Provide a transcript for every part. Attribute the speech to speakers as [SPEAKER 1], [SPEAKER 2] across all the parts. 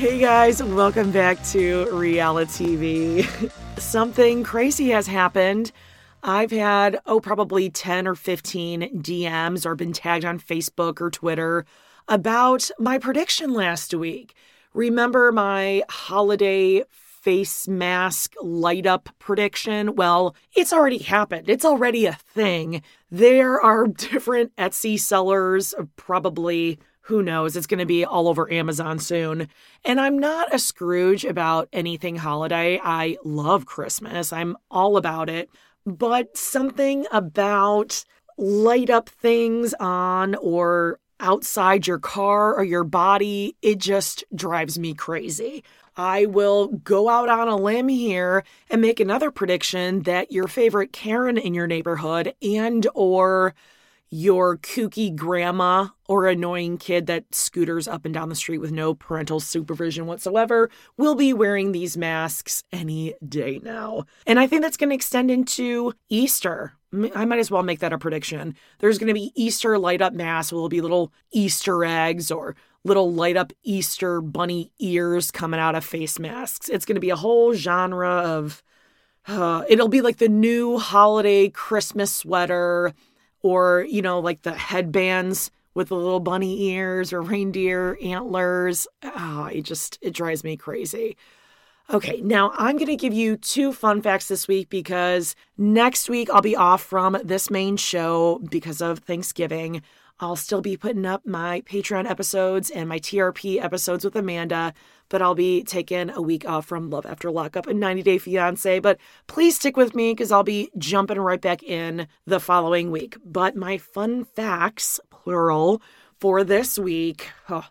[SPEAKER 1] Hey guys, welcome back to Reality TV. Something crazy has happened. I've had, probably 10 or 15 DMs or been tagged on Facebook or Twitter about my prediction last week. Remember my holiday face mask light up prediction? Well, it's already happened. It's already a thing. There are different Etsy sellers, probably, who knows, it's going to be all over Amazon soon. And I'm not a Scrooge about anything holiday. I love Christmas. I'm all about it. But something about light up things on or outside your car or your body, it just drives me crazy. I will go out on a limb here and make another prediction that your favorite Karen in your neighborhood and or your kooky grandma or annoying kid that scooters up and down the street with no parental supervision whatsoever will be wearing these masks any day now. And I think that's going to extend into Easter. I might as well make that a prediction. There's going to be Easter light up masks. Will be little Easter eggs or little light up Easter bunny ears coming out of face masks. It's going to be a whole genre of, it'll be like the new holiday Christmas sweater, or, like the headbands with the little bunny ears or reindeer antlers. It drives me crazy. Okay, now I'm going to give you 2 fun facts this week because next week I'll be off from this main show because of Thanksgiving. I'll still be putting up my Patreon episodes and my TRP episodes with Amanda, but I'll be taking a week off from Love After Lockup and 90 Day Fiancé. But please stick with me because I'll be jumping right back in the following week. But my fun facts, plural, for this week,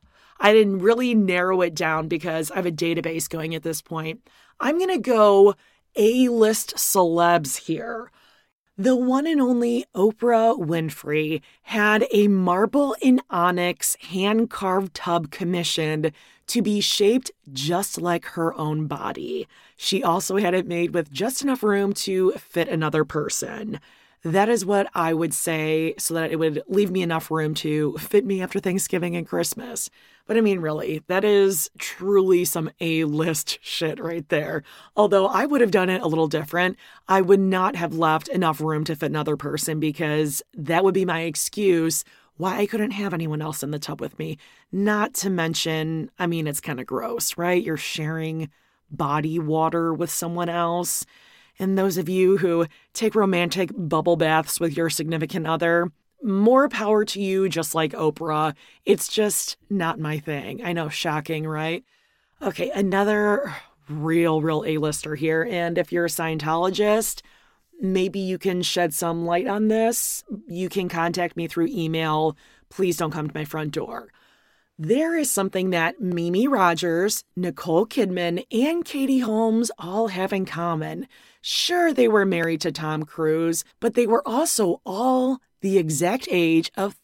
[SPEAKER 1] I didn't really narrow it down because I have a database going at this point. I'm going to go A-list celebs here. The one and only Oprah Winfrey had a marble and onyx hand-carved tub commissioned to be shaped just like her own body. She also had it made with just enough room to fit another person. That is what I would say so that it would leave me enough room to fit me after Thanksgiving and Christmas. But I mean, really, that is truly some A-list shit right there. Although I would have done it a little different. I would not have left enough room to fit another person because that would be my excuse why I couldn't have anyone else in the tub with me. Not to mention, it's kind of gross, right? You're sharing body water with someone else. And those of you who take romantic bubble baths with your significant other, more power to you, just like Oprah. It's just not my thing. I know, shocking, right? Okay, another real A-lister here. And if you're a Scientologist, maybe you can shed some light on this. You can contact me through email. Please don't come to my front door. There is something that Mimi Rogers, Nicole Kidman, and Katie Holmes all have in common. Sure, they were married to Tom Cruise, but they were also all the exact age of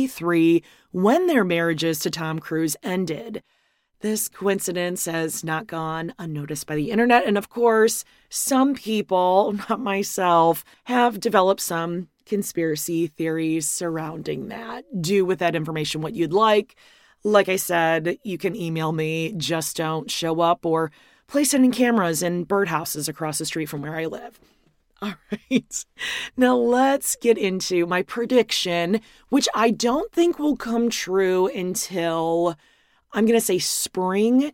[SPEAKER 1] 33 when their marriages to Tom Cruise ended. This coincidence has not gone unnoticed by the internet, and of course, some people, not myself, have developed some conspiracy theories surrounding that. Do with that information what you'd like. Like I said, you can email me, just don't show up or place sending cameras in birdhouses across the street from where I live. All right, now let's get into my prediction, which I don't think will come true until, I'm going to say spring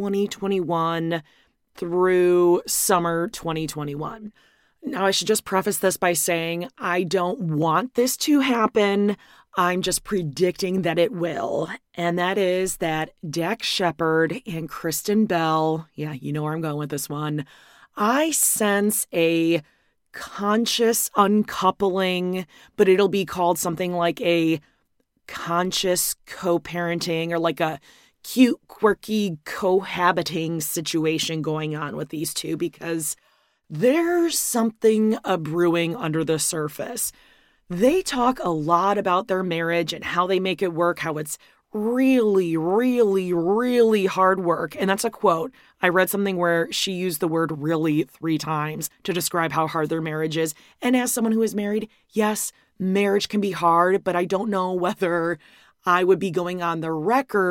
[SPEAKER 1] 2021 through summer 2021. Now, I should just preface this by saying I don't want this to happen. I'm just predicting that it will. And that is that Dax Shepard and Kristen Bell, yeah, you know where I'm going with this one. I sense a conscious uncoupling, but it'll be called something like a conscious co-parenting or like a cute, quirky cohabiting situation going on with these two because there's something brewing under the surface. They talk a lot about their marriage and how they make it work, how it's really, really, really hard work. And that's a quote. I read something where she used the word really 3 times to describe how hard their marriage is. And as someone who is married, yes, marriage can be hard, but I don't know whether I would be going on the record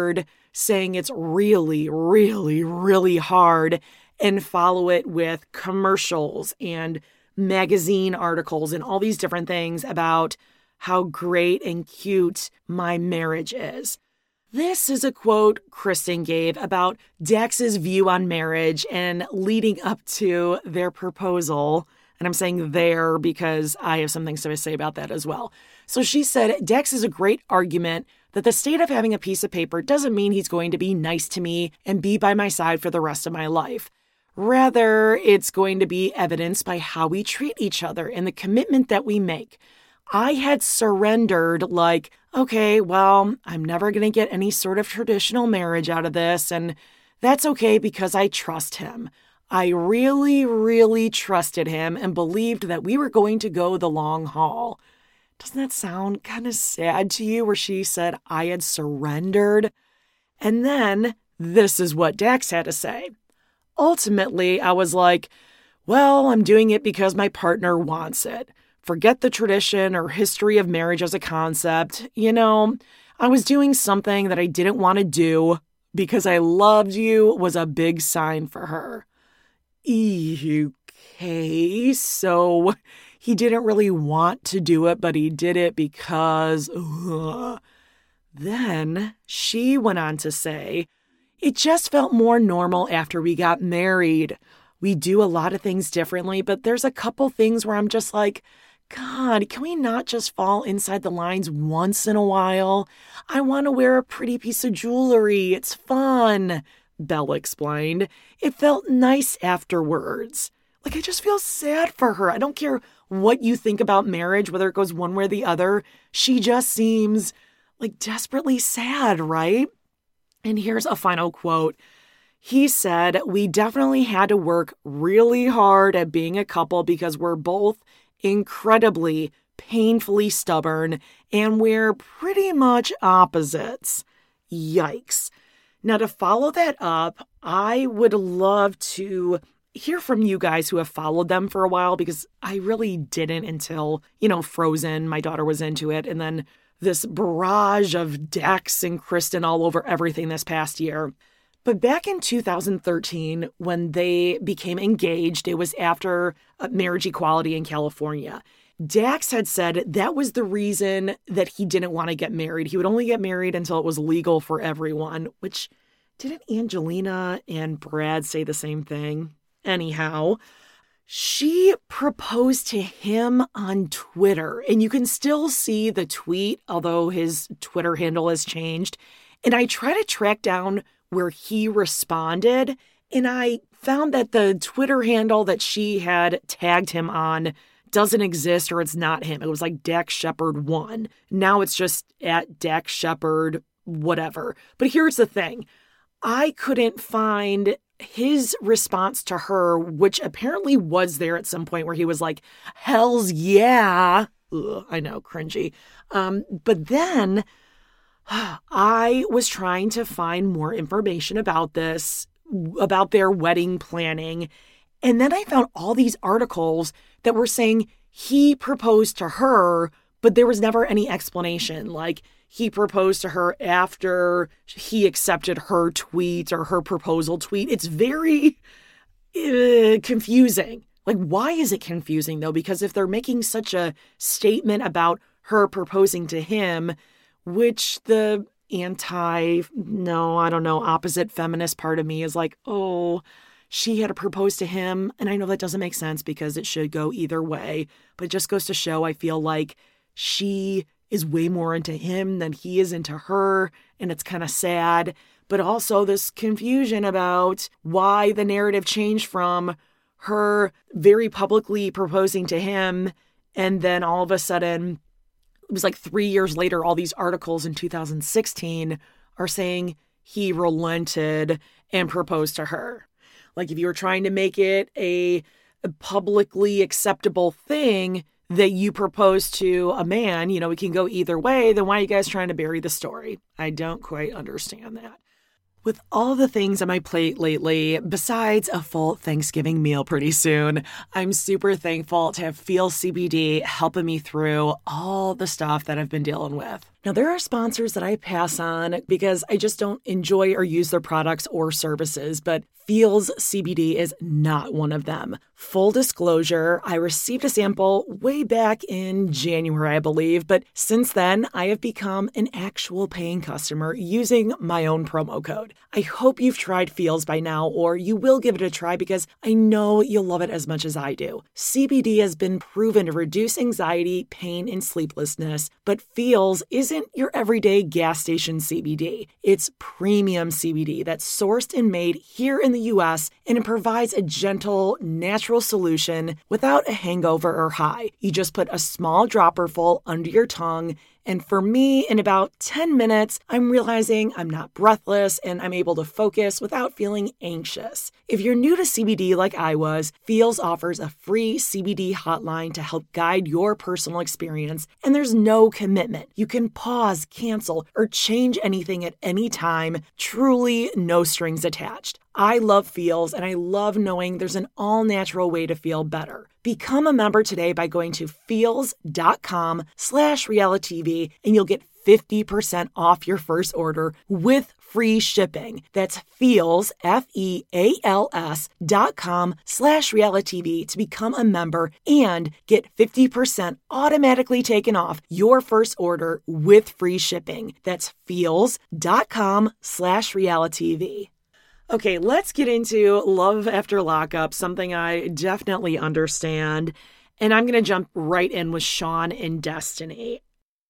[SPEAKER 1] saying it's really, really, really hard, and follow it with commercials and magazine articles and all these different things about how great and cute my marriage is. This is a quote Kristen gave about Dax's view on marriage and leading up to their proposal. And I'm saying there because I have some things to say about that as well. So she said, Dax is a great argument that the state of having a piece of paper doesn't mean he's going to be nice to me and be by my side for the rest of my life. Rather, it's going to be evidenced by how we treat each other and the commitment that we make. I had surrendered like, okay, well, I'm never going to get any sort of traditional marriage out of this, and that's okay because I trust him. I really, really trusted him and believed that we were going to go the long haul. Doesn't that sound kind of sad to you, where she said I had surrendered? And then this is what Dax had to say. Ultimately, I was like, well, I'm doing it because my partner wants it. Forget the tradition or history of marriage as a concept. I was doing something that I didn't want to do because I loved you was a big sign for her. Okay, so he didn't really want to do it, but he did it because... Then she went on to say, it just felt more normal after we got married. We do a lot of things differently, but there's a couple things where I'm just like, God, can we not just fall inside the lines once in a while? I want to wear a pretty piece of jewelry. It's fun, Belle explained. It felt nice afterwards. Like, I just feel sad for her. I don't care what you think about marriage, whether it goes one way or the other. She just seems like desperately sad, right? And here's a final quote. He said, we definitely had to work really hard at being a couple because we're both incredibly, painfully stubborn, and we're pretty much opposites. Yikes. Now, to follow that up, I would love to hear from you guys who have followed them for a while, because I really didn't until, Frozen. My daughter was into it. And then this barrage of Dax and Kristen all over everything this past year. But back in 2013, when they became engaged, it was after marriage equality in California. Dax had said that was the reason that he didn't want to get married. He would only get married until it was legal for everyone, which didn't Angelina and Brad say the same thing? Anyhow, she proposed to him on Twitter, and you can still see the tweet, although his Twitter handle has changed. And I try to track down where he responded, and I found that the Twitter handle that she had tagged him on doesn't exist, or it's not him. It was like Dax Shepard 1. Now it's just at Dax Shepard whatever. But here's the thing. I couldn't find his response to her, which apparently was there at some point, where he was like, hells yeah. Ugh, I know, cringy. But then I was trying to find more information about this, about their wedding planning. And then I found all these articles that were saying he proposed to her, but there was never any explanation. Like, he proposed to her after he accepted her tweet or her proposal tweet. It's very confusing. Like, why is it confusing, though? Because if they're making such a statement about her proposing to him, which the opposite feminist part of me is like, oh, she had to propose to him. And I know that doesn't make sense because it should go either way. But it just goes to show, I feel like she is way more into him than he is into her. And it's kind of sad. But also this confusion about why the narrative changed from her very publicly proposing to him, and then all of a sudden, it was like 3 years later, all these articles in 2016 are saying he relented and proposed to her. Like, if you were trying to make it a publicly acceptable thing that you propose to a man, it can go either way, then why are you guys trying to bury the story? I don't quite understand that. With all the things on my plate lately, besides a full Thanksgiving meal pretty soon, I'm super thankful to have Feel CBD helping me through all the stuff that I've been dealing with. Now, there are sponsors that I pass on because I just don't enjoy or use their products or services, but Feels CBD is not one of them. Full disclosure, I received a sample way back in January, I believe, but since then, I have become an actual paying customer using my own promo code. I hope you've tried Feels by now, or you will give it a try because I know you'll love it as much as I do. CBD has been proven to reduce anxiety, pain, and sleeplessness, but Feels isn't your everyday gas station CBD. It's premium CBD that's sourced and made here in the US, and it provides a gentle, natural solution without a hangover or high. You just put a small dropper full under your tongue, and for me, in about 10 minutes, I'm realizing I'm not breathless and I'm able to focus without feeling anxious. If you're new to CBD like I was, Feels offers a free CBD hotline to help guide your personal experience, and there's no commitment. You can pause, cancel, or change anything at any time. Truly no strings attached. I love Feels, and I love knowing there's an all-natural way to feel better. Become a member today by going to feels.com/realitytv, and you'll get 50% off your first order with free shipping. That's Feels, FEALS.com/realitytv to become a member and get 50% automatically taken off your first order with free shipping. That's Feels.com/realitytv. Okay, let's get into Love After Lockup, something I definitely understand. And I'm going to jump right in with Sean and Destiny.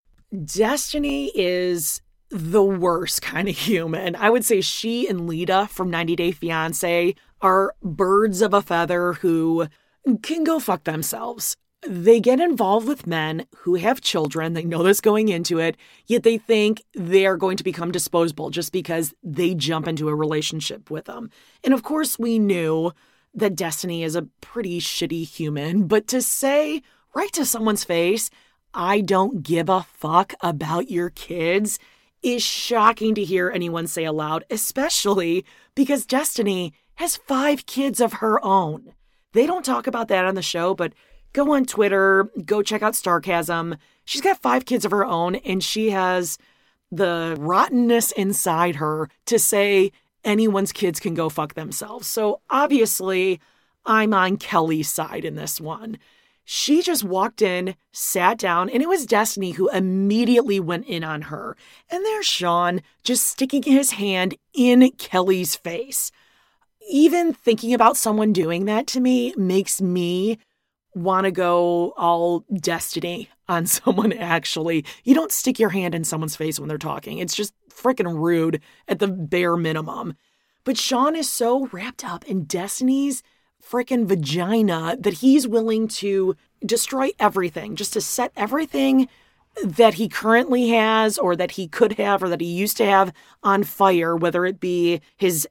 [SPEAKER 1] Destiny is the worst kind of human. I would say she and Lita from 90 Day Fiancé are birds of a feather who can go fuck themselves. They get involved with men who have children. They know this going into it, yet they think they're going to become disposable just because they jump into a relationship with them. And of course, we knew that Destiny is a pretty shitty human, but to say right to someone's face, I don't give a fuck about your kids, is shocking to hear anyone say aloud, especially because Destiny has 5 kids of her own. They don't talk about that on the show, but go on Twitter, go check out Starcasm. She's got 5 kids of her own, and she has the rottenness inside her to say anyone's kids can go fuck themselves. So obviously, I'm on Kelly's side in this one. She just walked in, sat down, and it was Destiny who immediately went in on her. And there's Sean just sticking his hand in Kelly's face. Even thinking about someone doing that to me makes me want to go all Destiny on someone actually. You don't stick your hand in someone's face when they're talking. It's just freaking rude at the bare minimum. But Sean is so wrapped up in Destiny's freaking vagina that he's willing to destroy everything just to set everything that he currently has or that he could have or that he used to have on fire, whether it be his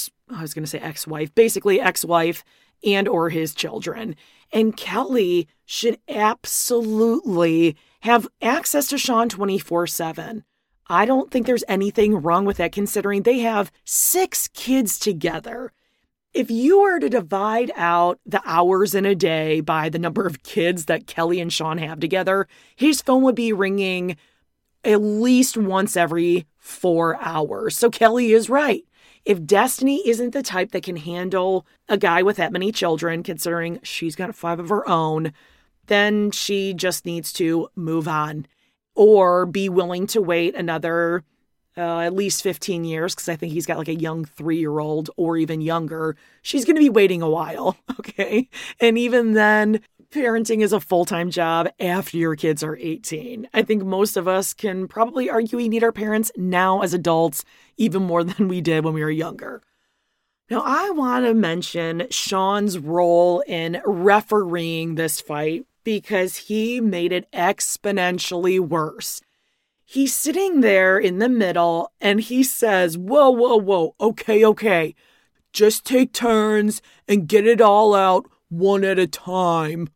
[SPEAKER 1] ex-wife, basically ex-wife, and or his children. And Kelly should absolutely have access to Sean 24/7. I don't think there's anything wrong with that considering they have 6 kids together. If you were to divide out the hours in a day by the number of kids that Kelly and Sean have together, his phone would be ringing at least once every 4 hours. So Kelly is right. If Destiny isn't the type that can handle a guy with that many children, considering she's got 5 of her own, then she just needs to move on or be willing to wait another at least 15 years, because I think he's got like a young 3-year-old or even younger. She's going to be waiting a while, okay? And even then, parenting is a full-time job after your kids are 18. I think most of us can probably argue we need our parents now as adults even more than we did when we were younger. Now, I want to mention Sean's role in refereeing this fight because he made it exponentially worse. He's sitting there in the middle and he says, whoa, okay. Just take turns and get it all out one at a time.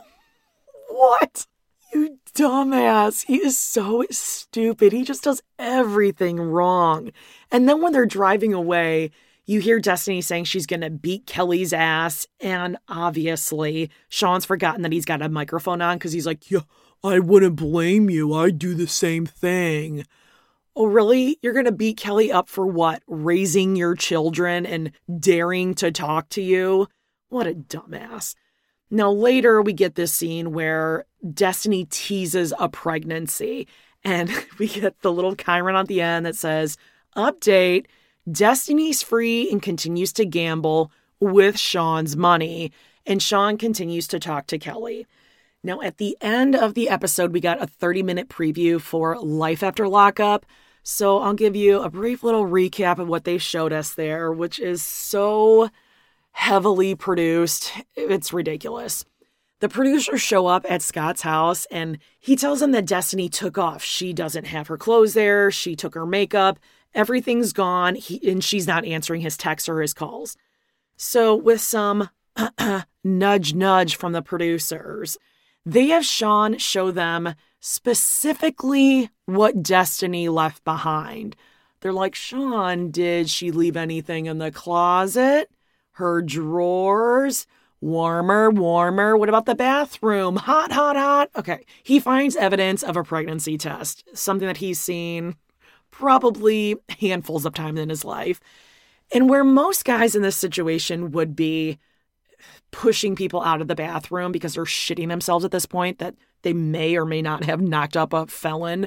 [SPEAKER 1] What? You dumbass. He is so stupid. He just does everything wrong. And then when they're driving away, You hear Destiny saying she's going to beat Kelly's ass. And obviously, Sean's forgotten that he's got a microphone on because he's like, yeah, I wouldn't blame you. I'd do the same thing. Oh, really? You're going to beat Kelly up for what? Raising your children and daring to talk to you? What a dumbass. Now, later we get this scene where Destiny teases a pregnancy. And we get the little chyron at the end that says, update, Destiny's free and continues to gamble with Sean's money. And Sean continues to talk to Kelly. Now, at the end of the episode, we got a 30-minute preview for Life After Lockup. So I'll give you a brief little recap of what they showed us there, which is so heavily produced. It's ridiculous. The producers show up at Scott's house and he tells them that Destiny took off. She doesn't have her clothes there. She took her makeup. Everything's gone. And she's not answering his texts or his calls. So with some nudge, nudge from the producers, they have Sean show them specifically what Destiny left behind. They're like, Sean, did she leave anything in the closet? Her drawers? Warmer, warmer. What about the bathroom? Hot, hot, hot. Okay. He finds evidence of a pregnancy test, something that he's seen probably handfuls of times in his life. And where most guys in this situation would be pushing people out of the bathroom because they're shitting themselves at this point that they may or may not have knocked up a felon.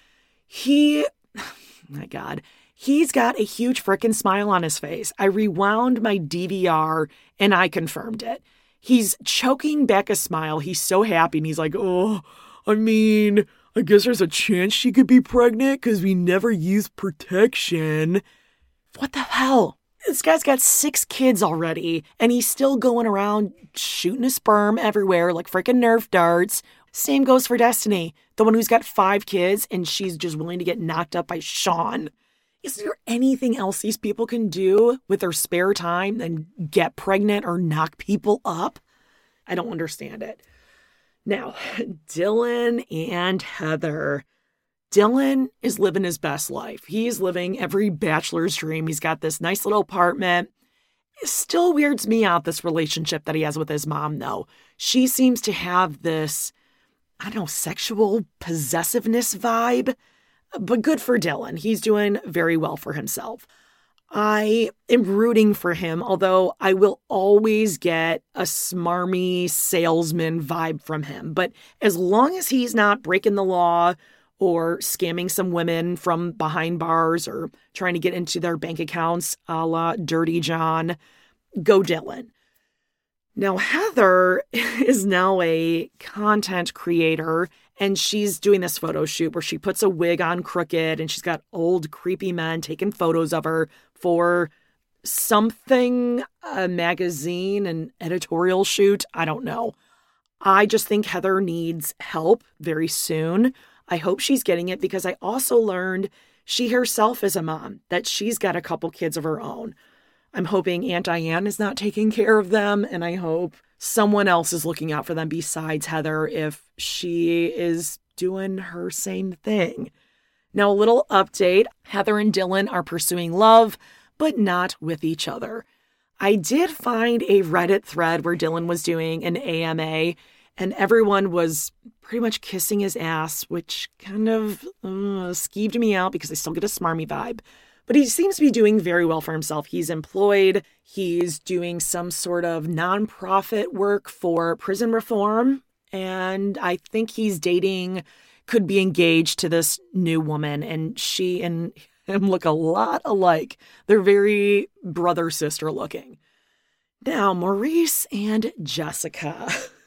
[SPEAKER 1] My God, he's got a huge frickin' smile on his face. I rewound my DVR and I confirmed it. He's choking back a smile. He's so happy and he's like, oh, I guess there's a chance she could be pregnant because we never use protection. What the hell? This guy's got 6 kids already, and he's still going around shooting his sperm everywhere like freaking Nerf darts. Same goes for Destiny, the one who's got 5 kids, and she's just willing to get knocked up by Sean. Is there anything else these people can do with their spare time than get pregnant or knock people up? I don't understand it. Now, Dylan and Heather. Dylan is living his best life. He's living every bachelor's dream. He's got this nice little apartment. It still weirds me out, this relationship that he has with his mom, though. She seems to have this, sexual possessiveness vibe. But good for Dylan. He's doing very well for himself. I am rooting for him, although I will always get a smarmy salesman vibe from him. But as long as he's not breaking the law or scamming some women from behind bars or trying to get into their bank accounts a la Dirty John, go Dylan. Now, Heather is now a content creator, and she's doing this photo shoot where she puts a wig on crooked, and she's got old creepy men taking photos of her for something, a magazine, an editorial shoot. I don't know. I just think Heather needs help very soon. I hope she's getting it because I also learned she herself is a mom, that she's got a couple kids of her own. I'm hoping Aunt Diane is not taking care of them, and I hope someone else is looking out for them besides Heather if she is doing her same thing. Now, a little update. Heather and Dylan are pursuing love, but not with each other. I did find a Reddit thread where Dylan was doing an AMA, and everyone was pretty much kissing his ass, which kind of skeeved me out because I still get a smarmy vibe. But he seems to be doing very well for himself. He's employed. He's doing some sort of nonprofit work for prison reform. And I think he's could be engaged to this new woman. And she and him look a lot alike. They're very brother-sister looking. Now, Maurice and Jessica.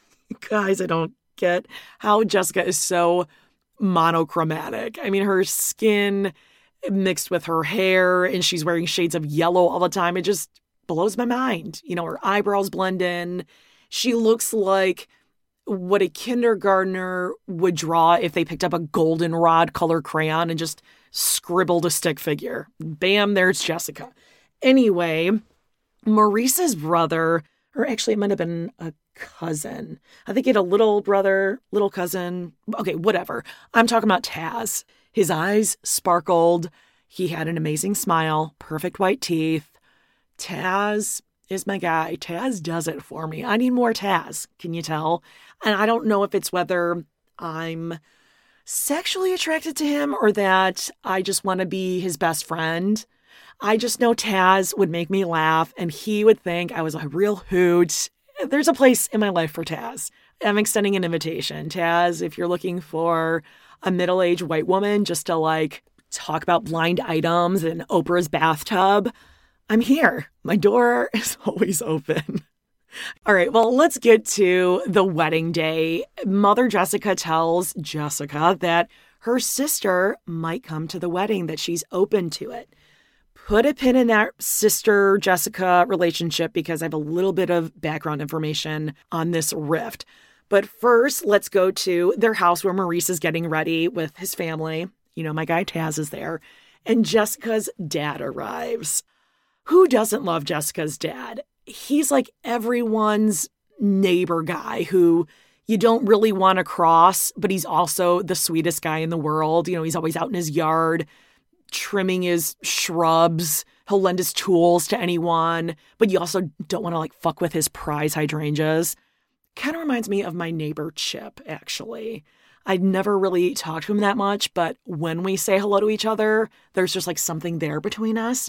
[SPEAKER 1] Guys, I don't get how Jessica is so monochromatic. I mean, her skin mixed with her hair, and she's wearing shades of yellow all the time. It just blows my mind. You know, her eyebrows blend in. She looks like what a kindergartner would draw if they picked up a goldenrod color crayon and just scribbled a stick figure. Bam, there's Jessica. Anyway, Maurice's brother, or actually it might have been a cousin. I think he had a little brother, little cousin. Okay, whatever. I'm talking about Taz. His eyes sparkled. He had an amazing smile, perfect white teeth. Taz is my guy. Taz does it for me. I need more Taz. Can you tell? And I don't know if it's whether I'm sexually attracted to him or that I just want to be his best friend. I just know Taz would make me laugh and he would think I was a real hoot. There's a place in my life for Taz. I'm extending an invitation. Taz, if you're looking for a middle-aged white woman just to like talk about blind items in Oprah's bathtub, I'm here. My door is always open. All right, well, let's get to the wedding day. Mother Jessica tells Jessica that her sister might come to the wedding, that she's open to it. Put a pin in that sister Jessica relationship because I have a little bit of background information on this rift. But first, let's go to their house where Maurice is getting ready with his family. You know, my guy Taz is there. And Jessica's dad arrives. Who doesn't love Jessica's dad? He's like everyone's neighbor guy who you don't really want to cross, but he's also the sweetest guy in the world. You know, he's always out in his yard, trimming his shrubs. He'll lend his tools to anyone, but you also don't want to like fuck with his prize hydrangeas. Kind of reminds me of my neighbor Chip, actually. I'd never really talked to him that much, but when we say hello to each other, there's just like something there between us.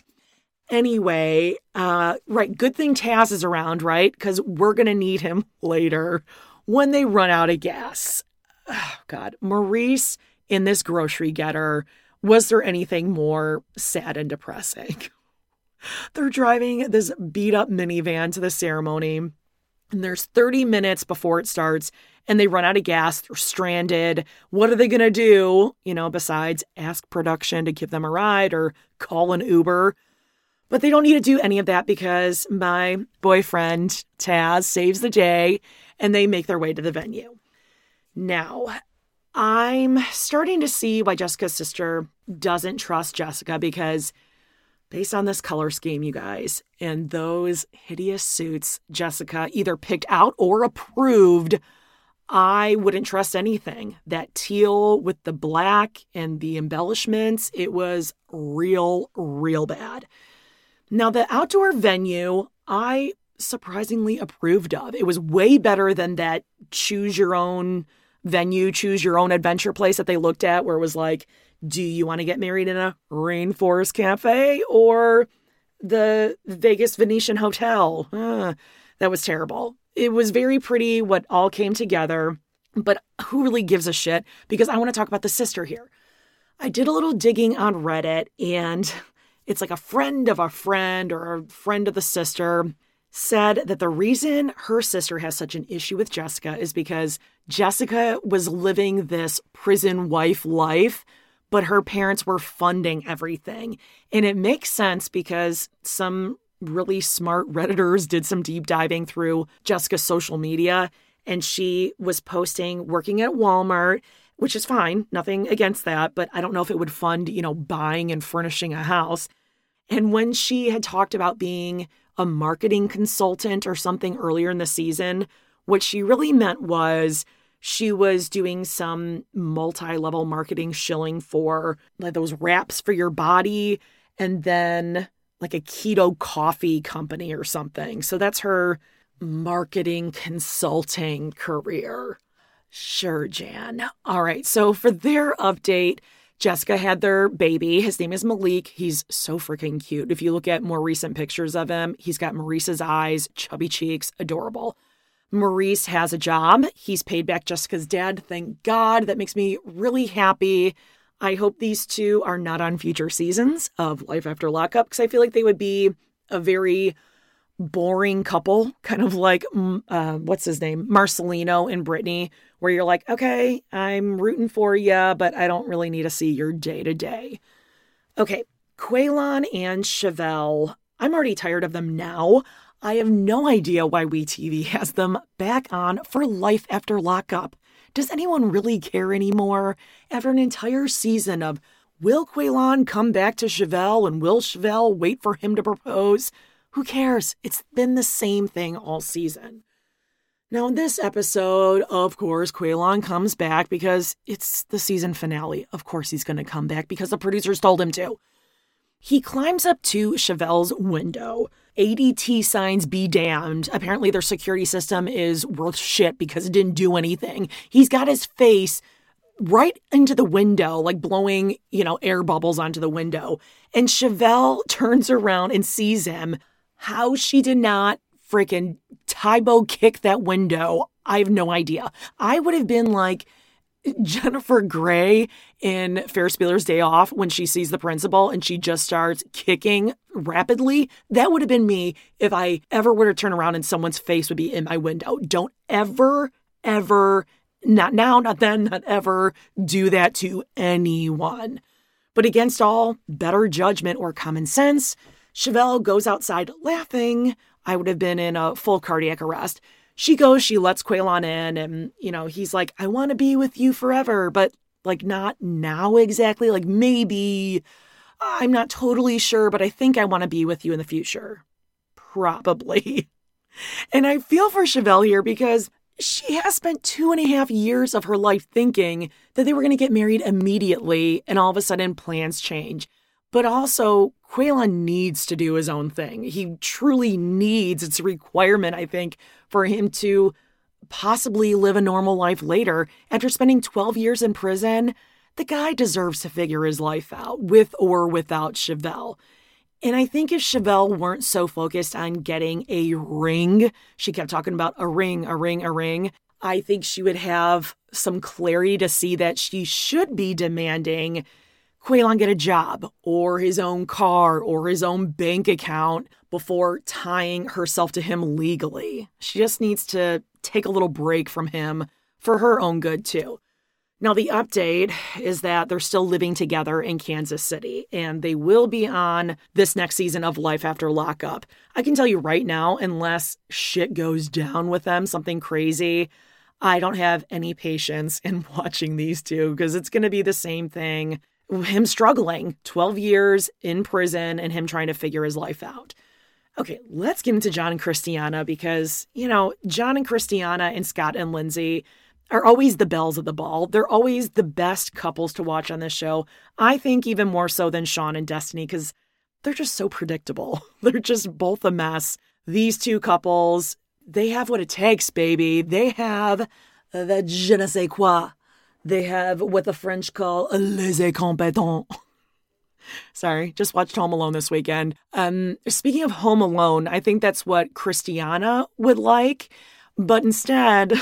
[SPEAKER 1] Anyway, right, good thing Taz is around, right? Because we're going to need him later when they run out of gas. Oh, God. Maurice in this grocery getter, was there anything more sad and depressing? They're driving this beat-up minivan to the ceremony, and there's 30 minutes before it starts, and they run out of gas. They're stranded. What are they going to do, you know, besides ask production to give them a ride or call an Uber? But they don't need to do any of that because my boyfriend, Taz, saves the day and they make their way to the venue. Now, I'm starting to see why Jessica's sister doesn't trust Jessica because based on this color scheme, you guys, and those hideous suits Jessica either picked out or approved, I wouldn't trust anything. That teal with the black and the embellishments, it was real, real bad. Now, the outdoor venue, I surprisingly approved of. It was way better than that choose your own venue, choose your own adventure place that they looked at where it was like, do you want to get married in a rainforest cafe or the Vegas Venetian Hotel? That was terrible. It was very pretty what all came together, but who really gives a shit? Because I want to talk about the sister here. I did a little digging on Reddit and it's like a friend of a friend or a friend of the sister said that the reason her sister has such an issue with Jessica is because Jessica was living this prison wife life, but her parents were funding everything. And it makes sense because some really smart Redditors did some deep diving through Jessica's social media, and she was posting working at Walmart, which is fine, nothing against that, but I don't know if it would fund, you know, buying and furnishing a house. And when she had talked about being a marketing consultant or something earlier in the season, what she really meant was she was doing some multi-level marketing shilling for like those wraps for your body and then like a keto coffee company or something. So that's her marketing consulting career. Sure, Jan. All right. So for their update, Jessica had their baby. His name is Malik. He's so freaking cute. If you look at more recent pictures of him, he's got Maurice's eyes, chubby cheeks, adorable. Maurice has a job. He's paid back Jessica's dad. Thank God. That makes me really happy. I hope these two are not on future seasons of Life After Lockup because I feel like they would be a very boring couple, kind of like, what's his name? Marcelino and Brittany, where you're like, okay, I'm rooting for you, but I don't really need to see your day to day. Okay, Quaylon and Chevelle, I'm already tired of them now. I have no idea why WeTV has them back on for Life After Lockup. Does anyone really care anymore? After an entire season of, will Quaylon come back to Chevelle and will Chevelle wait for him to propose? Who cares? It's been the same thing all season. Now, in this episode, of course, Quaylon comes back because it's the season finale. Of course he's going to come back because the producers told him to. He climbs up to Chevelle's window. ADT signs be damned. Apparently their security system is worth shit because it didn't do anything. He's got his face right into the window, like blowing, air bubbles onto the window. And Chevelle turns around and sees him. How she did not freaking Tybo kick that window, I have no idea. I would have been like Jennifer Grey in Ferris Bueller's Day Off when she sees the principal and she just starts kicking rapidly. That would have been me if I ever were to turn around and someone's face would be in my window. Don't ever, not now, not then, not ever do that to anyone. But against all better judgment or common sense, Chevelle goes outside laughing. I would have been in a full cardiac arrest. She goes, she lets Quaylon in, and, he's like, I want to be with you forever, but, not now exactly. Maybe, I'm not totally sure, but I think I want to be with you in the future. Probably. And I feel for Chevelle here because she has spent 2.5 years of her life thinking that they were going to get married immediately, and all of a sudden plans change. But also, Quaylon needs to do his own thing. He truly needs, it's a requirement, I think, for him to possibly live a normal life later. After spending 12 years in prison, the guy deserves to figure his life out, with or without Chevelle. And I think if Chevelle weren't so focused on getting a ring, she kept talking about a ring, I think she would have some clarity to see that she should be demanding Quaylon get a job or his own car or his own bank account before tying herself to him legally. She just needs to take a little break from him for her own good too. Now, the update is that they're still living together in Kansas City, and they will be on this next season of Life After Lockup. I can tell you right now, unless shit goes down with them, something crazy, I don't have any patience in watching these two because it's going to be the same thing. Him struggling, 12 years in prison, and him trying to figure his life out. Okay, let's get into John and Christiana because, John and Christiana and Scott and Lindsay are always the belles of the ball. They're always the best couples to watch on this show. I think even more so than Sean and Destiny because they're just so predictable. They're just both a mess. These two couples, they have what it takes, baby. They have the je ne sais quoi. They have what the French call les incompetents. Sorry, just watched Home Alone this weekend. Speaking of Home Alone, I think that's what Christiana would like. But instead,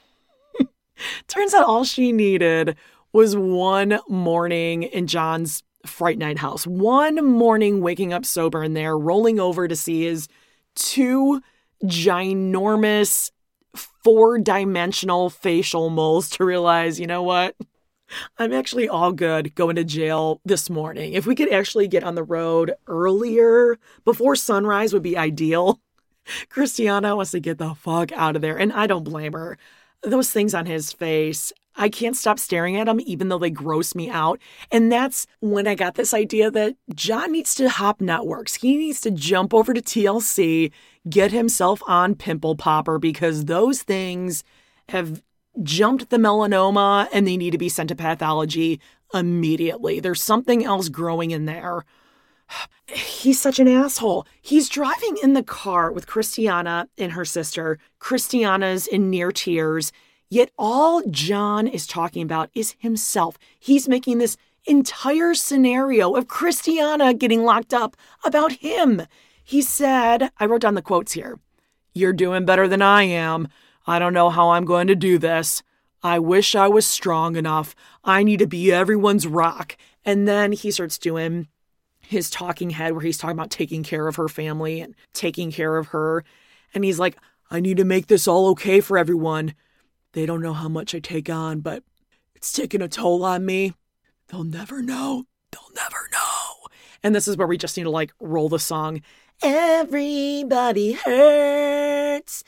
[SPEAKER 1] turns out all she needed was one morning in John's Fright Night house. One morning waking up sober in there, rolling over to see his two ginormous 4-dimensional facial moles to realize, you know what? I'm actually all good going to jail this morning. If we could actually get on the road earlier, before sunrise would be ideal. Christiana wants to get the fuck out of there, and I don't blame her. Those things on his face, I can't stop staring at them even though they gross me out. And that's when I got this idea that John needs to hop networks. He needs to jump over to TLC, get himself on Pimple Popper because those things have jumped the melanoma and they need to be sent to pathology immediately. There's something else growing in there. He's such an asshole. He's driving in the car with Christiana and her sister. Christiana's in near tears. Yet all John is talking about is himself. He's making this entire scenario of Christiana getting locked up about him. He said, I wrote down the quotes here. You're doing better than I am. I don't know how I'm going to do this. I wish I was strong enough. I need to be everyone's rock. And then he starts doing his talking head where he's talking about taking care of her family and taking care of her. And he's like, I need to make this all okay for everyone. They don't know how much I take on, but it's taking a toll on me. They'll never know. They'll never know. And this is where we just need to roll the song. Everybody hurts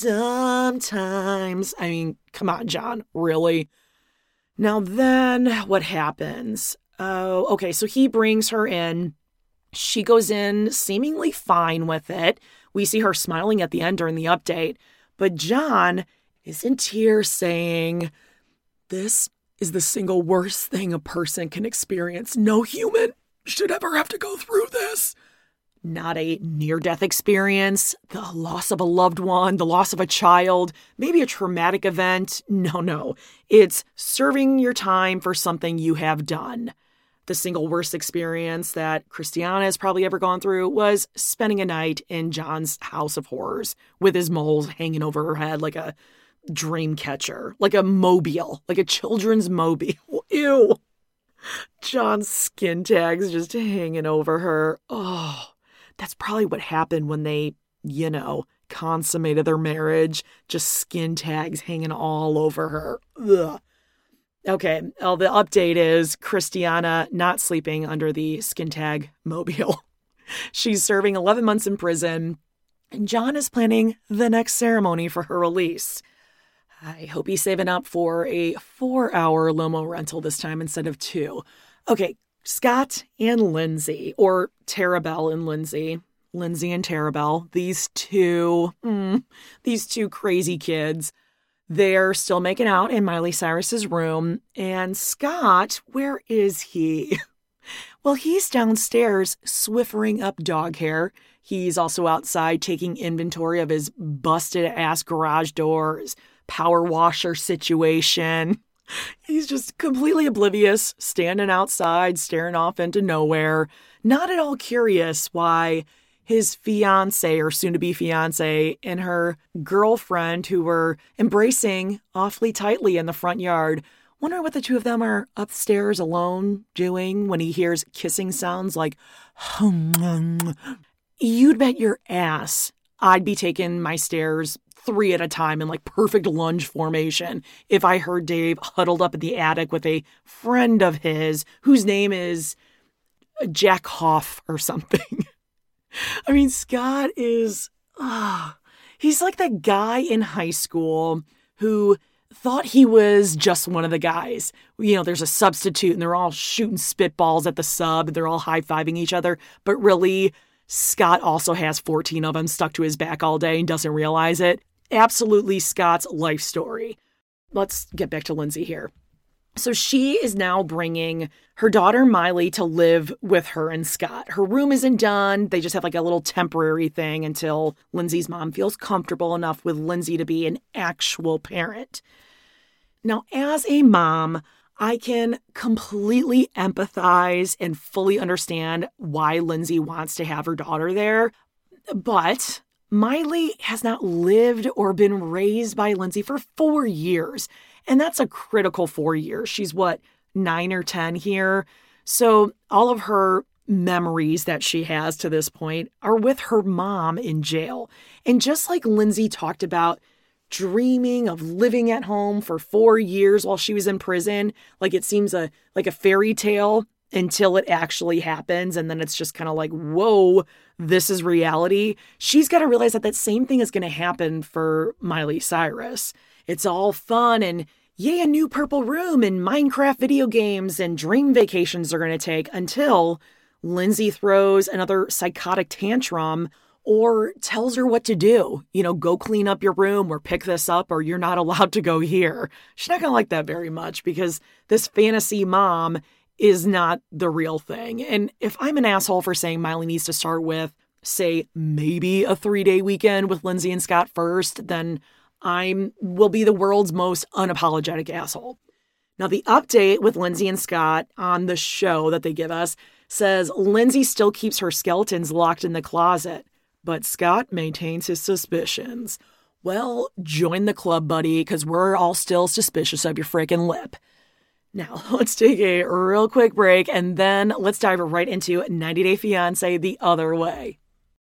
[SPEAKER 1] sometimes. I mean, come on, John, really? Now then, what happens? Oh, okay, so he brings her in. She goes in seemingly fine with it. We see her smiling at the end during the update. But John is in tears saying, this is the single worst thing a person can experience. No human should ever have to go through this. Not a near-death experience, the loss of a loved one, the loss of a child, maybe a traumatic event. No. It's serving your time for something you have done. The single worst experience that Christiana has probably ever gone through was spending a night in John's house of horrors with his moles hanging over her head like a dream catcher, like a mobile, like a children's mobile. Ew. John's skin tags just hanging over her. Oh, that's probably what happened when they, consummated their marriage. Just skin tags hanging all over her. Ugh. Okay, well, the update is Christiana not sleeping under the skin tag mobile. She's serving 11 months in prison, and John is planning the next ceremony for her release. I hope he's saving up for a 4-hour Lomo rental this time instead of 2. Okay, Scott and Lindsay, or Tarabelle and Lindsay. Lindsay and Tarabelle, these two crazy kids. They're still making out in Miley Cyrus's room. And Scott, where is he? Well, he's downstairs swiffering up dog hair. He's also outside taking inventory of his busted-ass garage doors, power washer situation. He's just completely oblivious, standing outside, staring off into nowhere, not at all curious why his fiance or soon-to-be fiance and her girlfriend, who were embracing awfully tightly in the front yard, wonder what the two of them are upstairs alone doing when he hears kissing sounds like hum. You'd bet your ass I'd be taking my stairs 3 at a time in like perfect lunge formation if I heard Dave huddled up in the attic with a friend of his whose name is Jack Hoff or something. I mean, Scott is, he's like the guy in high school who thought he was just one of the guys. There's a substitute and they're all shooting spitballs at the sub. They're all high-fiving each other. But really, Scott also has 14 of them stuck to his back all day and doesn't realize it. Absolutely Scott's life story. Let's get back to Lindsay here. So she is now bringing her daughter Miley to live with her and Scott. Her room isn't done. They just have like a little temporary thing until Lindsay's mom feels comfortable enough with Lindsay to be an actual parent. Now, as a mom, I can completely empathize and fully understand why Lindsay wants to have her daughter there. But Miley has not lived or been raised by Lindsay for 4 years. And that's a critical 4 years. She's 9 or 10 here. So all of her memories that she has to this point are with her mom in jail. And just like Lindsay talked about dreaming of living at home for 4 years while she was in prison, like it seems like a fairy tale until it actually happens. And then it's just kind of like, whoa, this is reality. She's got to realize that same thing is going to happen for Miley Cyrus. It's all fun and yay, a new purple room and Minecraft video games and dream vacations are going to take until Lindsay throws another psychotic tantrum or tells her what to do. Go clean up your room or pick this up or you're not allowed to go here. She's not going to like that very much because this fantasy mom is not the real thing. And if I'm an asshole for saying Miley needs to start with, say, maybe a 3-day weekend with Lindsay and Scott first, then I will be the world's most unapologetic asshole. Now, the update with Lindsay and Scott on the show that they give us says Lindsay still keeps her skeletons locked in the closet, but Scott maintains his suspicions. Well, join the club, buddy, because we're all still suspicious of your freaking lip. Now, let's take a real quick break, and then let's dive right into 90 Day Fiancé the other way.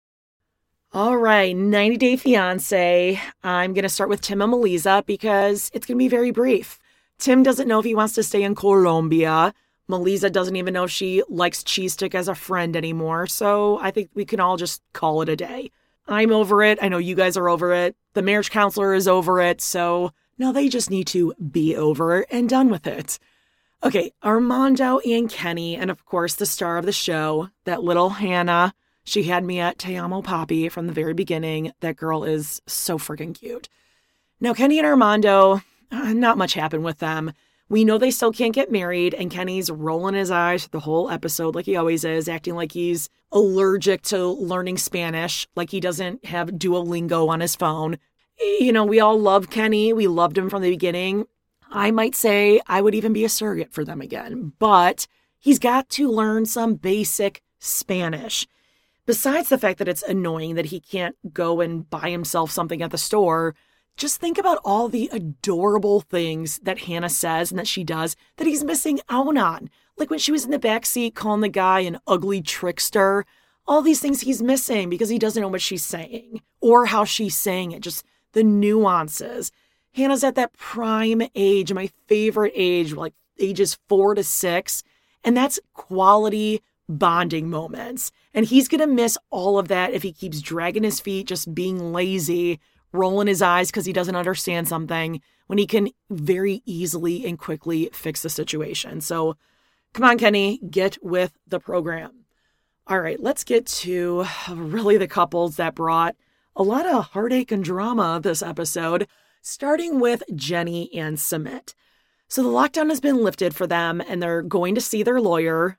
[SPEAKER 1] All right, 90 Day Fiancé. I'm going to start with Tim and Melissa because it's going to be very brief. Tim doesn't know if he wants to stay in Colombia. Melissa doesn't even know if she likes Cheese Stick as a friend anymore, so I think we can all just call it a day. I'm over it. I know you guys are over it. The marriage counselor is over it, so now they just need to be over it and done with it. Okay, Armando and Kenny, and of course the star of the show, that little Hannah. She had me at Te Amo Papi from the very beginning. That girl is so freaking cute. Now, Kenny and Armando, not much happened with them. We know they still can't get married, and Kenny's rolling his eyes the whole episode like he always is, acting like he's allergic to learning Spanish, like he doesn't have Duolingo on his phone. You know, we all love Kenny. We loved him from the beginning. I might say I would even be a surrogate for them again, but he's got to learn some basic Spanish. Besides the fact that it's annoying that he can't go and buy himself something at the store, just think about all the adorable things that Hannah says and that she does that he's missing out on. Like when she was in the backseat calling the guy an ugly trickster. All these things he's missing because he doesn't know what she's saying or how she's saying it, just the nuances. Hannah's at that prime age, my favorite age, like ages 4 to 6, and that's quality bonding moments. And he's going to miss all of that if he keeps dragging his feet, just being lazy, rolling his eyes because he doesn't understand something, when he can very easily and quickly fix the situation. So come on, Kenny, get with the program. All right, let's get to really the couples that brought a lot of heartache and drama this episode, starting with Jenny and Sumit. So the lockdown has been lifted for them, and they're going to see their lawyer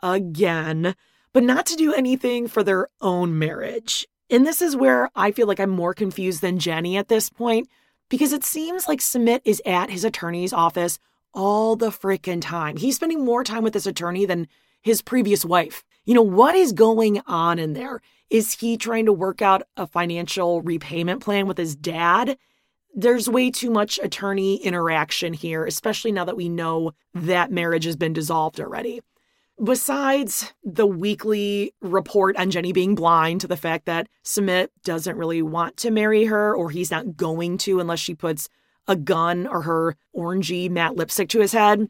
[SPEAKER 1] again, but not to do anything for their own marriage. And this is where I feel like I'm more confused than Jenny at this point, because it seems like Sumit is at his attorney's office all the freaking time. He's spending more time with this attorney than his previous wife. You know, what is going on in there? Is he trying to work out a financial repayment plan with his dad? There's way too much attorney interaction here, especially now that we know that marriage has been dissolved already. Besides the weekly report on Jenny being blind to the fact that Sumit doesn't really want to marry her, or he's not going to unless she puts a gun or her orangey matte lipstick to his head,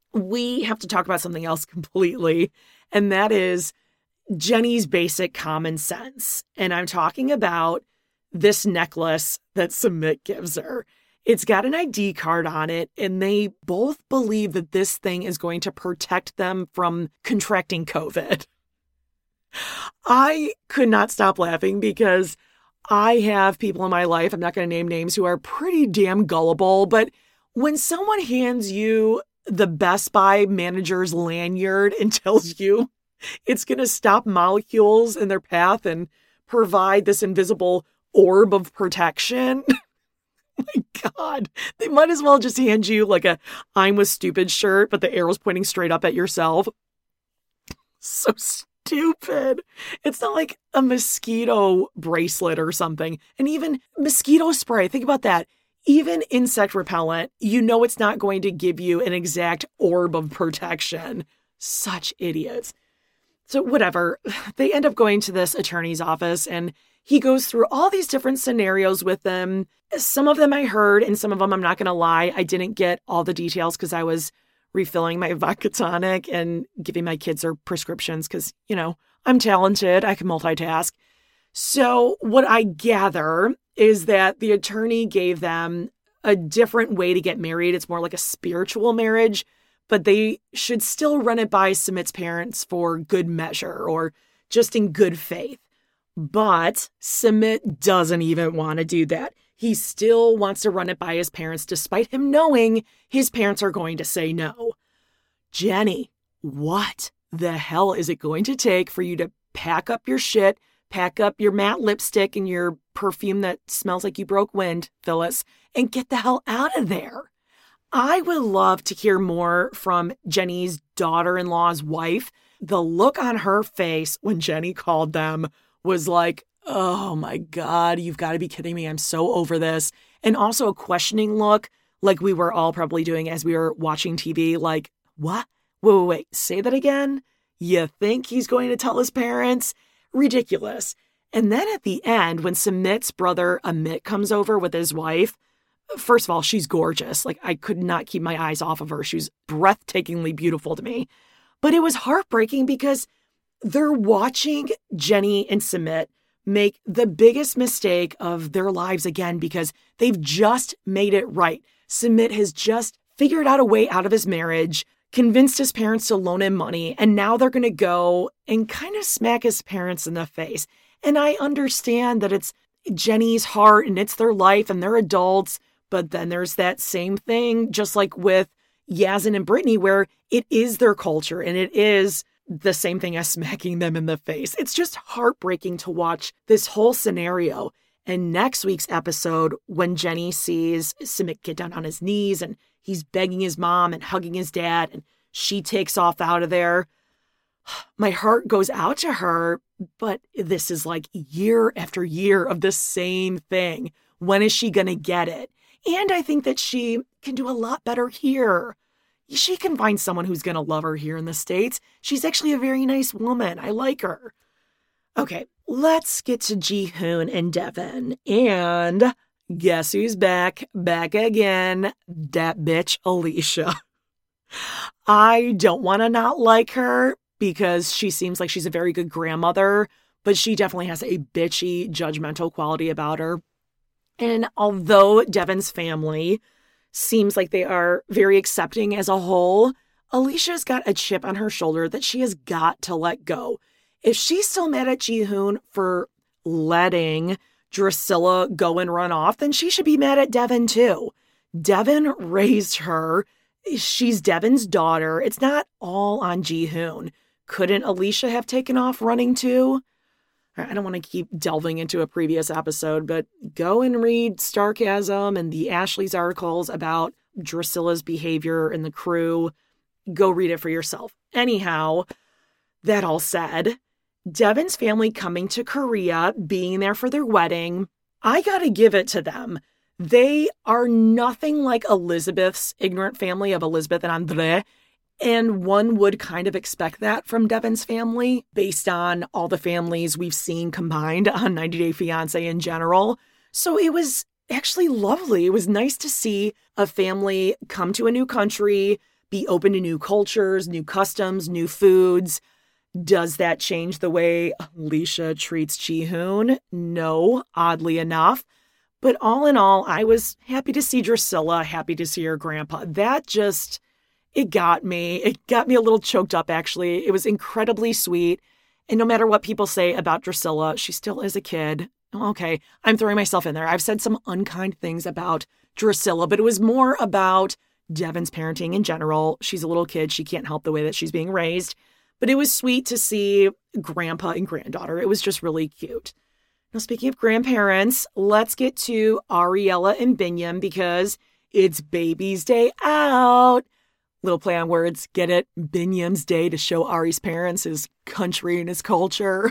[SPEAKER 1] we have to talk about something else completely, and that is Jenny's basic common sense. And I'm talking about this necklace that Sumit gives her. It's got an ID card on it, and they both believe that this thing is going to protect them from contracting COVID. I could not stop laughing because I have people in my life, I'm not going to name names, who are pretty damn gullible, but when someone hands you the Best Buy manager's lanyard and tells you it's going to stop molecules in their path and provide this invisible orb of protection, my God, they might as well just hand you like a I'm with stupid shirt, but the arrow's pointing straight up at yourself. So stupid. It's not like a mosquito bracelet or something. And even mosquito spray, think about that. Even insect repellent, you know it's not going to give you an exact orb of protection. Such idiots. So whatever, they end up going to this attorney's office, and he goes through all these different scenarios with them. Some of them I heard, and some of them, I'm not going to lie, I didn't get all the details because I was refilling my vodka tonic and giving my kids their prescriptions because, you know, I'm talented. I can multitask. So what I gather is that the attorney gave them a different way to get married. It's more like a spiritual marriage, but they should still run it by Sumit's parents for good measure or just in good faith. But Sumit doesn't even want to do that. He still wants to run it by his parents, despite him knowing his parents are going to say no. Jenny, what the hell is it going to take for you to pack up your shit, pack up your matte lipstick and your perfume that smells like you broke wind, Phyllis, and get the hell out of there? I would love to hear more from Jenny's daughter-in-law's wife. The look on her face when Jenny called them was like, oh my God, you've got to be kidding me. I'm so over this. And also a questioning look, like we were all probably doing as we were watching TV, like, what? Wait, say that again? You think he's going to tell his parents? Ridiculous. And then at the end, when Sumit's brother Amit comes over with his wife, first of all, she's gorgeous. Like, I could not keep my eyes off of her. She was breathtakingly beautiful to me. But it was heartbreaking because they're watching Jenny and Sumit make the biggest mistake of their lives again because they've just made it right. Sumit has just figured out a way out of his marriage, convinced his parents to loan him money, and now they're going to go and kind of smack his parents in the face. And I understand that it's Jenny's heart and it's their life and they're adults, but then there's that same thing, just like with, Yazan and Brittany, where it is their culture and it is the same thing as smacking them in the face. It's just heartbreaking to watch this whole scenario. And next week's episode, when Jenny sees Sumit get down on his knees and he's begging his mom and hugging his dad and she takes off out of there, my heart goes out to her. But this is like year after year of the same thing. When is she going to get it? And I think that she can do a lot better here. She can find someone who's going to love her here in the States. She's actually a very nice woman. I like her. Okay, let's get to Ji-hoon and Devin. And guess who's back? Back again. That bitch, Alicia. I don't want to not like her because she seems like she's a very good grandmother, but she definitely has a bitchy, judgmental quality about her. And although Devin's family seems like they are very accepting as a whole, Alicia's got a chip on her shoulder that she has got to let go. If she's still mad at Ji-hoon for letting Drusilla go and run off, then she should be mad at Devin too. Devin raised her. She's Devin's daughter. It's not all on Ji-hoon. Couldn't Alicia have taken off running too? I don't want to keep delving into a previous episode, but go and read Starcasm and the Ashley's articles about Drusilla's behavior and the crew. Go read it for yourself. Anyhow, that all said, Devin's family coming to Korea, being there for their wedding, I gotta give it to them. They are nothing like Elizabeth's ignorant family of Elizabeth and Andre. And one would kind of expect that from Devin's family based on all the families we've seen combined on 90 Day Fiancé in general. So it was actually lovely. It was nice to see a family come to a new country, be open to new cultures, new customs, new foods. Does that change the way Alicia treats Ji-hoon? No, oddly enough. But all in all, I was happy to see Drusilla, happy to see her grandpa. That just... It got me. It got me a little choked up, actually. It was incredibly sweet. And no matter what people say about Drusilla, she still is a kid. Okay, I'm throwing myself in there. I've said some unkind things about Drusilla, but it was more about Devin's parenting in general. She's a little kid. She can't help the way that she's being raised. But it was sweet to see grandpa and granddaughter. It was just really cute. Now, speaking of grandparents, let's get to Ariella and Binyam because it's baby's day out. Little play on words, get it? Binyam's day to show Ari's parents his country and his culture.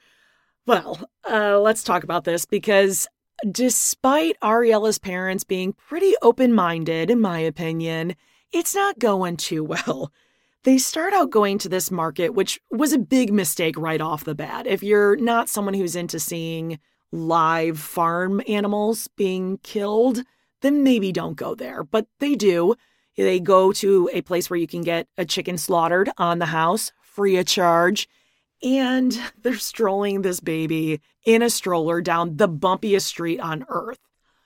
[SPEAKER 1] Well, let's talk about this because despite Ariella's parents being pretty open-minded, in my opinion, it's not going too well. They start out going to this market, which was a big mistake right off the bat. If you're not someone who's into seeing live farm animals being killed, then maybe don't go there. But they do. They go to a place where you can get a chicken slaughtered on the house, free of charge. And they're strolling this baby in a stroller down the bumpiest street on earth.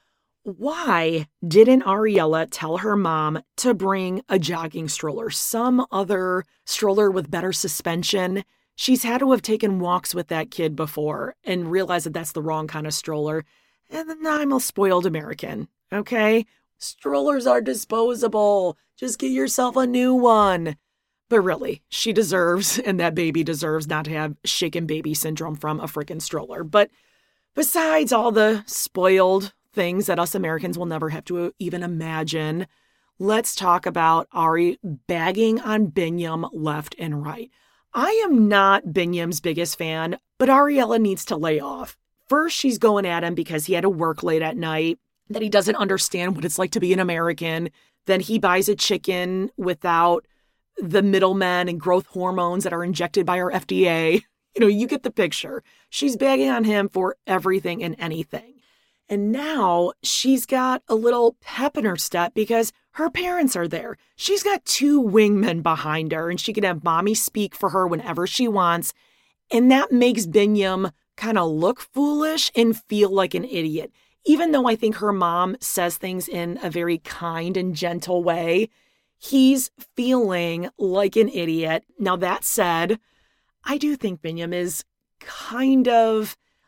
[SPEAKER 1] Why didn't Ariella tell her mom to bring a jogging stroller, some other stroller with better suspension? She's had to have taken walks with that kid before and realized that that's the wrong kind of stroller. And then I'm a spoiled American, okay? Strollers are disposable. Just get yourself a new one. But really, she deserves, and that baby deserves not to have shaken baby syndrome from a freaking stroller. But besides all the spoiled things that us Americans will never have to even imagine, let's talk about Ari bagging on Binyam left and right. I am not Binyam's biggest fan, but Ariella needs to lay off. First, she's going at him because he had to work late at night, that he doesn't understand what it's like to be an American. Then he buys a chicken without the middlemen and growth hormones that are injected by our FDA. You know, you get the picture. She's bagging on him for everything and anything. And now she's got a little pep in her step because her parents are there. She's got two wingmen behind her and she can have mommy speak for her whenever she wants. And that makes Binyam kind of look foolish and feel like an idiot. Even though I think her mom says things in a very kind and gentle way, he's feeling like an idiot. Now, that said, I do think Binyam is kind of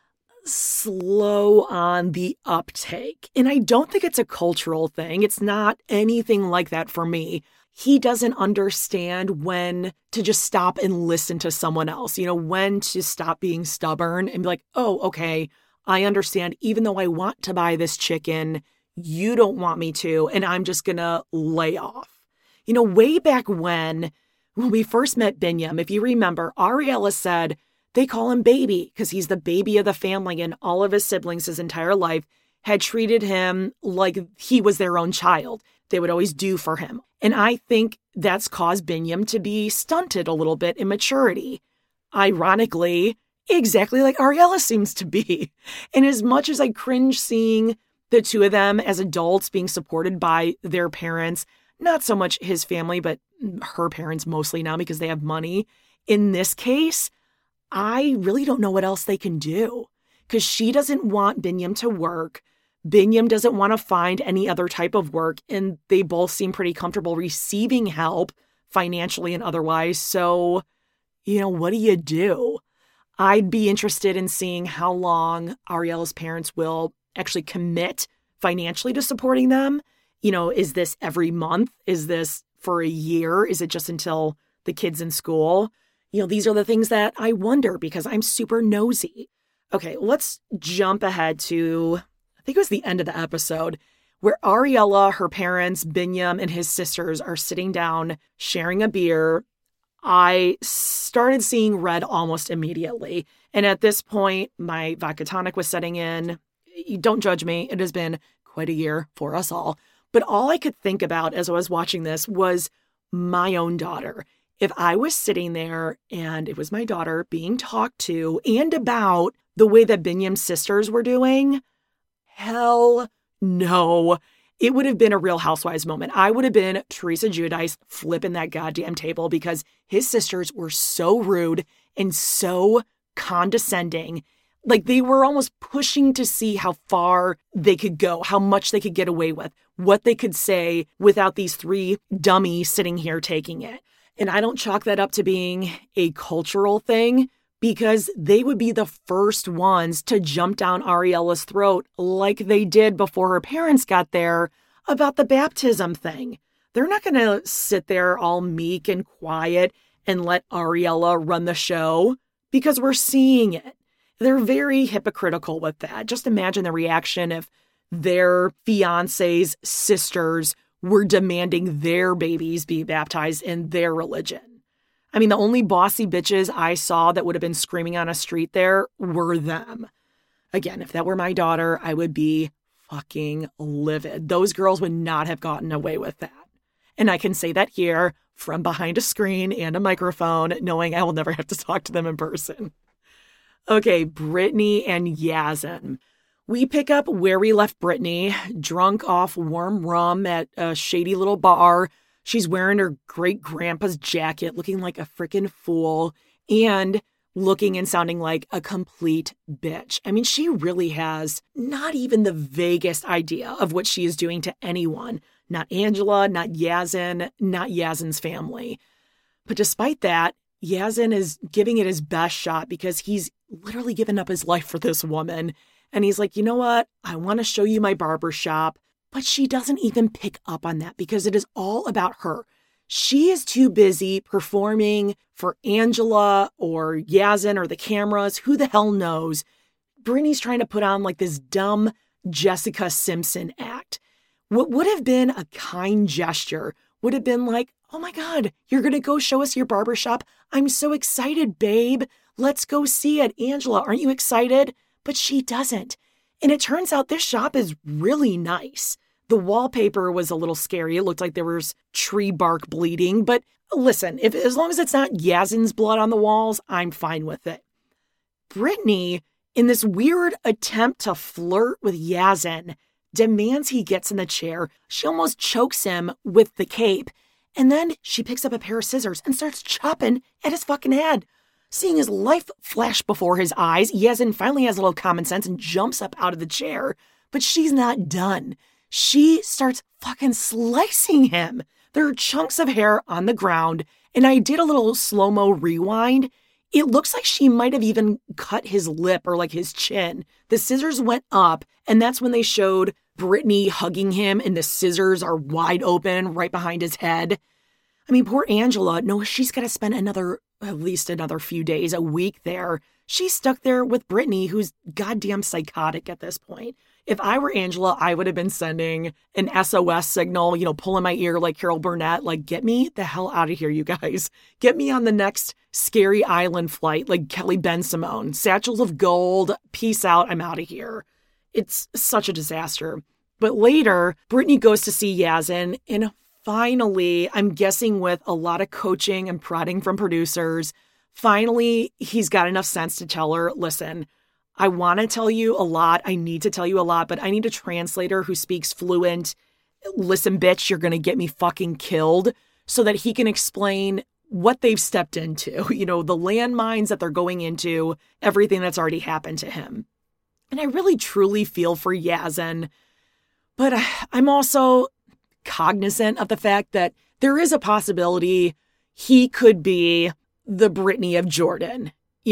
[SPEAKER 1] slow on the uptake. And I don't think it's a cultural thing. It's not anything like that for me. He doesn't understand when to just stop and listen to someone else, when to stop being stubborn and be like, oh, okay, I understand. Even though I want to buy this chicken, you don't want me to, and I'm just going to lay off. Way back when we first met Binyam, if you remember, Ariella said they call him baby because he's the baby of the family, and all of his siblings his entire life had treated him like he was their own child. They would always do for him. And I think that's caused Binyam to be stunted a little bit in maturity. Ironically, exactly like Ariella seems to be. And as much as I cringe seeing the two of them as adults being supported by their parents, not so much his family, but her parents mostly now because they have money. In this case, I really don't know what else they can do because she doesn't want Binyam to work. Binyam doesn't want to find any other type of work, and they both seem pretty comfortable receiving help financially and otherwise. So, what do you do? I'd be interested in seeing how long Ariella's parents will actually commit financially to supporting them. Is this every month? Is this for a year? Is it just until the kid's in school? These are the things that I wonder because I'm super nosy. Okay, let's jump ahead to, I think it was the end of the episode, where Ariella, her parents, Binyam, and his sisters are sitting down, sharing a beer. I started seeing red almost immediately. And at this point, my vodka tonic was setting in. Don't judge me. It has been quite a year for us all. But all I could think about as I was watching this was my own daughter. If I was sitting there and it was my daughter being talked to and about the way that Binyam's sisters were doing, hell no. It would have been a Real Housewives moment. I would have been Teresa Giudice flipping that goddamn table because his sisters were so rude and so condescending. Like they were almost pushing to see how far they could go, how much they could get away with, what they could say without these three dummies sitting here taking it. And I don't chalk that up to being a cultural thing because they would be the first ones to jump down Ariella's throat like they did before her parents got there about the baptism thing. They're not going to sit there all meek and quiet and let Ariella run the show because we're seeing it. They're very hypocritical with that. Just imagine the reaction if their fiancés' sisters were demanding their babies be baptized in their religion. I mean, the only bossy bitches I saw that would have been screaming on a street there were them. Again, if that were my daughter, I would be fucking livid. Those girls would not have gotten away with that. And I can say that here from behind a screen and a microphone, knowing I will never have to talk to them in person. Okay, Brittany and Yazan. We pick up where we left Brittany, drunk off warm rum at a shady little bar. She's wearing her great-grandpa's jacket, looking like a freaking fool, and looking and sounding like a complete bitch. I mean, she really has not even the vaguest idea of what she is doing to anyone. Not Angela, not Yazan, not Yazan's family. But despite that, Yazan is giving it his best shot because he's literally given up his life for this woman. And he's like, you know what? I want to show you my barber shop. But she doesn't even pick up on that because it is all about her. She is too busy performing for Angela or Yazan or the cameras. Who the hell knows? Brittany's trying to put on like this dumb Jessica Simpson act. What would have been a kind gesture would have been like, oh my God, you're going to go show us your barbershop? I'm so excited, babe. Let's go see it. Angela, aren't you excited? But she doesn't. And it turns out this shop is really nice. The wallpaper was a little scary. It looked like there was tree bark bleeding. But listen, as long as it's not Yazan's blood on the walls, I'm fine with it. Brittany, in this weird attempt to flirt with Yazan, demands he gets in the chair. She almost chokes him with the cape. And then she picks up a pair of scissors and starts chopping at his fucking head. Seeing his life flash before his eyes, Yazan finally has a little common sense and jumps up out of the chair. But she's not done. She starts fucking slicing him. There are chunks of hair on the ground, and I did a little slow-mo rewind. It looks like she might have even cut his lip or like his chin. The scissors went up, and that's when they showed Brittany hugging him, and the scissors are wide open right behind his head. I mean, poor Angela. No, she's got to spend at least another few days, a week there. She's stuck there with Brittany, who's goddamn psychotic at this point. If I were Angela, I would have been sending an SOS signal, pulling my ear like Carol Burnett, like, get me the hell out of here, you guys. Get me on the next scary island flight, like Kelly Ben-Simone. Satchels of gold, peace out, I'm out of here. It's such a disaster. But later, Brittany goes to see Yazan, and finally, I'm guessing with a lot of coaching and prodding from producers, finally, he's got enough sense to tell her, listen, I want to tell you a lot. I need to tell you a lot, but I need a translator who speaks fluent. Listen, bitch, you're going to get me fucking killed, so that he can explain what they've stepped into, the landmines that they're going into, everything that's already happened to him. And I really, truly feel for Yazan, but I'm also cognizant of the fact that there is a possibility he could be the Brittany of Jordan.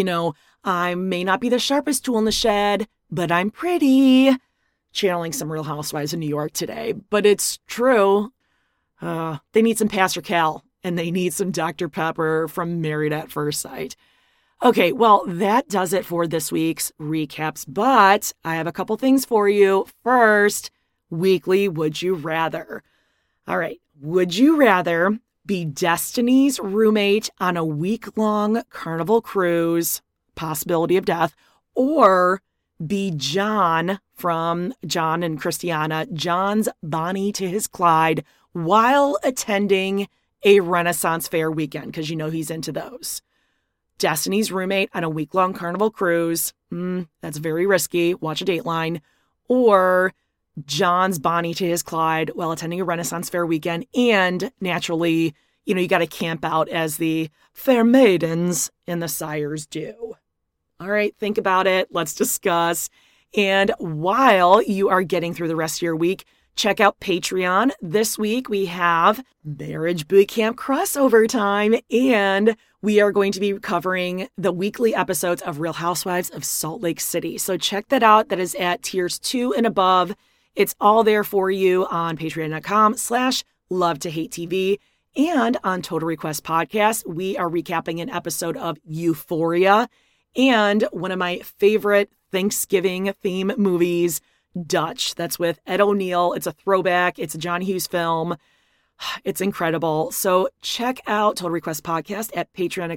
[SPEAKER 1] I may not be the sharpest tool in the shed, but I'm pretty. Channeling some Real Housewives of New York today, but it's true. They need some Pastor Cal, and they need some Dr. Pepper from Married at First Sight. Okay, well, that does it for this week's recaps, but I have a couple things for you. First, weekly Would You Rather. All right, would you rather be Destiny's roommate on a week-long Carnival cruise, possibility of death, or be John from John and Christiana, John's Bonnie to his Clyde, while attending a Renaissance Fair weekend, because he's into those. Destiny's roommate on a week-long Carnival cruise, that's very risky, watch a Dateline, or John's Bonnie to his Clyde while attending a Renaissance Fair weekend, and naturally, you got to camp out as the fair maidens and the sires do. All right, think about it. Let's discuss. And while you are getting through the rest of your week, check out Patreon. This week we have Marriage Bootcamp crossover time, and we are going to be covering the weekly episodes of Real Housewives of Salt Lake City. So check that out. That is at tiers 2 and above. It's all there for you on patreon.com/LoveToHateTV. And on Total Request Podcast, we are recapping an episode of Euphoria and one of my favorite Thanksgiving theme movies, Dutch. That's with Ed O'Neill. It's a throwback. It's a John Hughes film. It's incredible. So check out Total Request Podcast at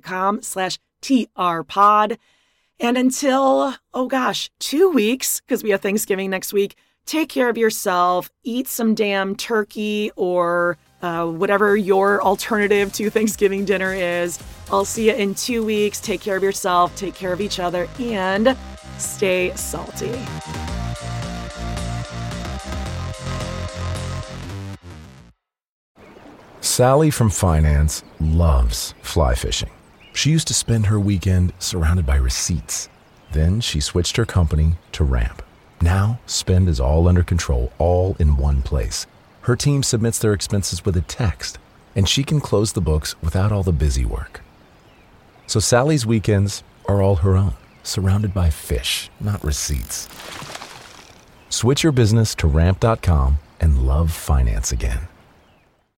[SPEAKER 1] patreon.com/TRPod. And until, 2 weeks, because we have Thanksgiving next week, take care of yourself. Eat some damn turkey or whatever your alternative to Thanksgiving dinner is. I'll see you in 2 weeks. Take care of yourself, take care of each other, and stay salty.
[SPEAKER 2] Sally from finance loves fly fishing. She used to spend her weekend surrounded by receipts. Then she switched her company to Ramp. Now, spend is all under control, all in one place. Her team submits their expenses with a text, and she can close the books without all the busy work. So Sally's weekends are all her own, surrounded by fish, not receipts. Switch your business to Ramp.com and love finance again.